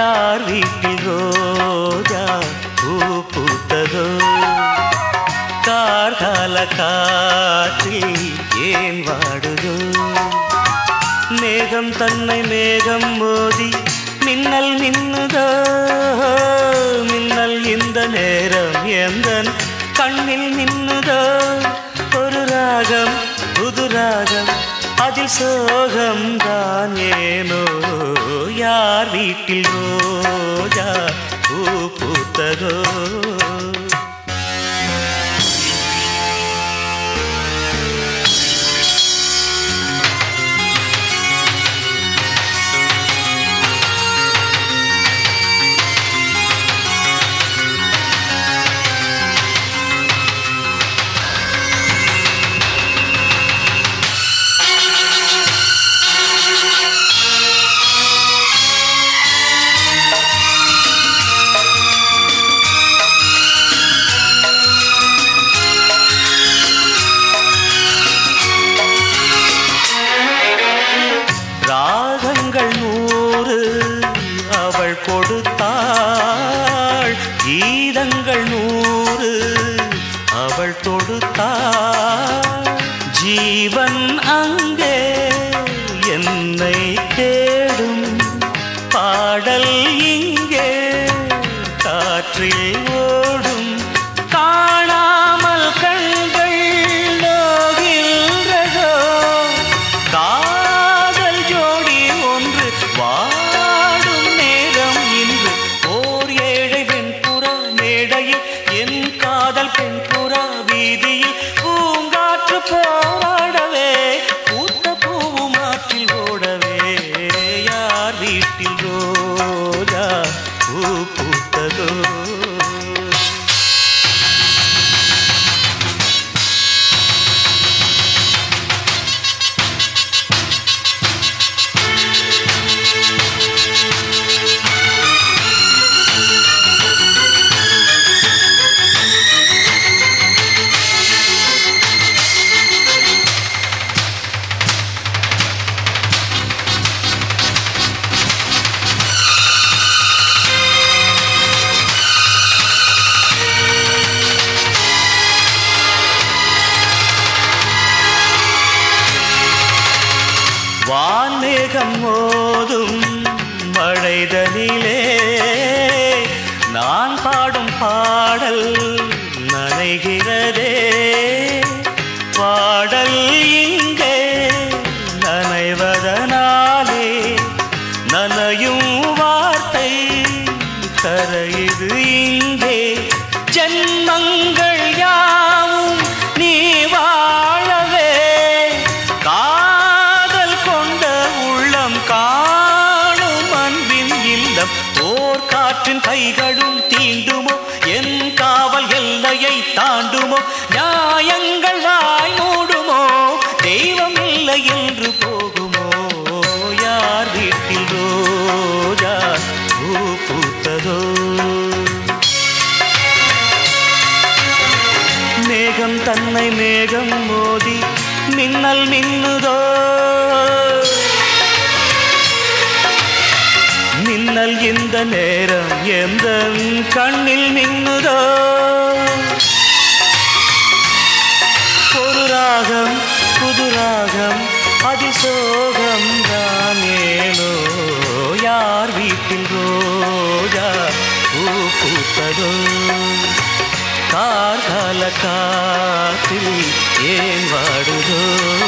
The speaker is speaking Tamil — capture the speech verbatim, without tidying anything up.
யார் வீட்டில் ரோஜா பூ பூத்ததோ கார்கால காற்றில் ஏன் வாடுதோ மேகம் தன்னை மேகம் மோதி மின்னல் மின்னுதோ மின்னல் இந்த நேரம் எந்தன் கண்ணில் மின்னுதோ ஒரு ராகம் புது ராகம் அதில் சோகம் தான் ஏனோ யார் வீட்டில் ரோஜா பூ பூத்ததோ ராகங்கள் நூறு அவள் கொடுத்தாள் கீதங்கள் நூறு அவள் தொடுத்தாள் ஜீவன் அங்கே என்னை தேடும் பாடல் இங்கே காற்றில் ஓடும் காணாமல் கண்கள் நோகின்றதோ காதல் ஜோடி ஒன்று வாடும் நேரம் இன்று ஓர் ஏழை வெண்புறா மேடையில் என் காதல் பெண்புறா வீதியில் பூங்காற்று போராடவே பூத்த பூவும் ஆற்றில் ஓடவே யார் வீட்டில் ரோஜா பூ பூத்ததோ வான்மேகம் மோதும் மழைதனிலே நான் பாடும் பாடல் நனைகிறதே பாடல் இங்கே நனைவதனாலே நனையும் வார்த்தை கரையுது இங்கே ஜென்மங்கள் யாவும் நீ வாழவே காணும் அன்பின் இல்லம் ஓர் காற்றின் கைகளும் தீண்டுமோ என் காவல் எல்லையை தாண்டுமோ நியாயங்கள் வாய் மூடுமோ தெய்வம் இல்லை என்று போகுமோ யார் வீட்டில் ரோஜா பூ பூத்ததோ மேகம் தன்னை மேகம் மோதி மின்னல் மின்னுதோ மின்னல் இந்த நேரம் எந்த கண்ணில் மின்னுதோ ஒரு ராகம் புது ராகம் அதிசோகம் தான் ஏனோ யார் வீட்டில் ரோஜா பூ பூத்ததோ கார்கால காற்றில் ஏன் வாடுதோ